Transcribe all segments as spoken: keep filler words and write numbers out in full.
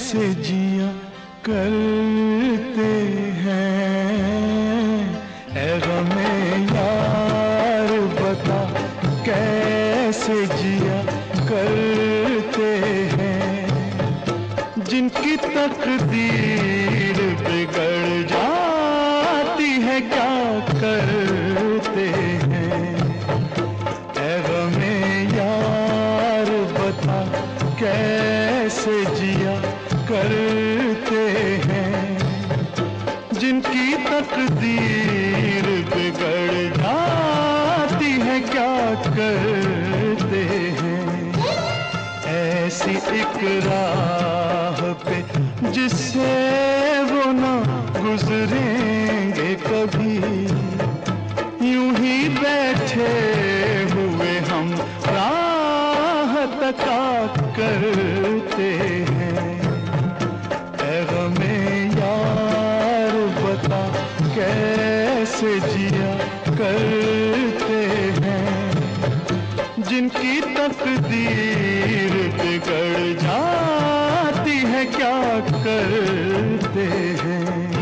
कैसे जिया करते हैं। ऐ गमे यार बता कैसे जिया करते हैं। जिनकी तकदीर बिगड़ जाती है क्या करते हैं। ऐ गमे यार बता कैसे जिया करते हैं। जिनकी तकदीर बिगड़ जाती है क्या करते हैं। ऐसी एक राह पे जिससे वो ना गुजरेंगे कभी। यूं ही बैठे हुए हम राह तका करते हैं। ऐ गमे यार बता कैसे जिया करते हैं। जिनकी तकदीर बिगड़ जाती है क्या करते हैं।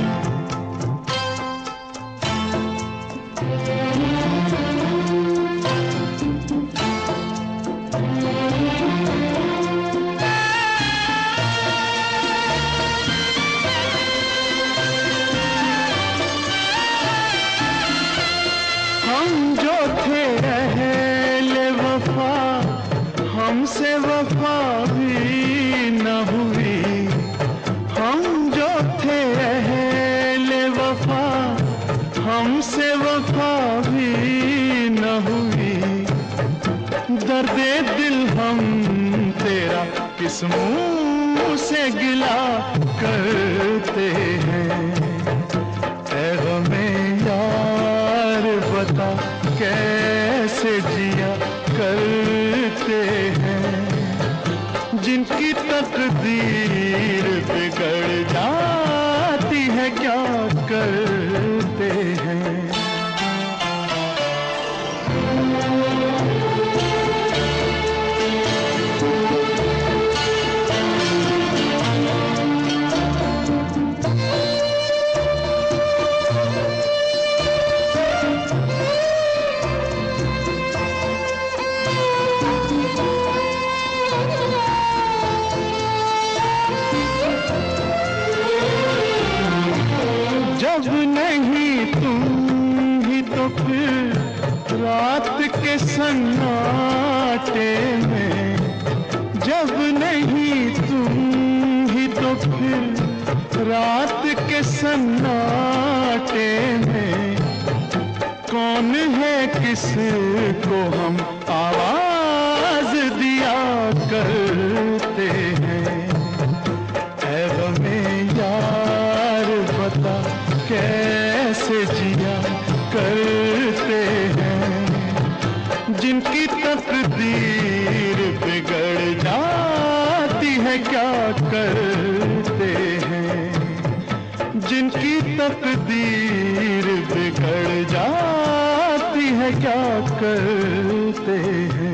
हम जो थे अहले वफा हमसे वफा भी न हुई। हम जो थे अहले वफा हमसे वफा भी न हुई। दर्दे दिल हम तेरा किस मुंह से गिला करते हैं। ऐ गमे यार बता कैसे जिया करते हैं। जिनकी तकदीर बिगड़ जाती है क्या करते हैं। जब नहीं तुम ही तो फिर रात के सन्नाटे में। जब नहीं तुम ही तो फिर रात के सन्नाटे में। कौन है किसको हम आवाज दिया करते हैं। ऐ गमे यार बता कैसे जिया करते हैं। जिनकी तकदीर बिगड़ जाती है क्या करते हैं। जिनकी तकदीर बिगड़ जाती है क्या करते हैं।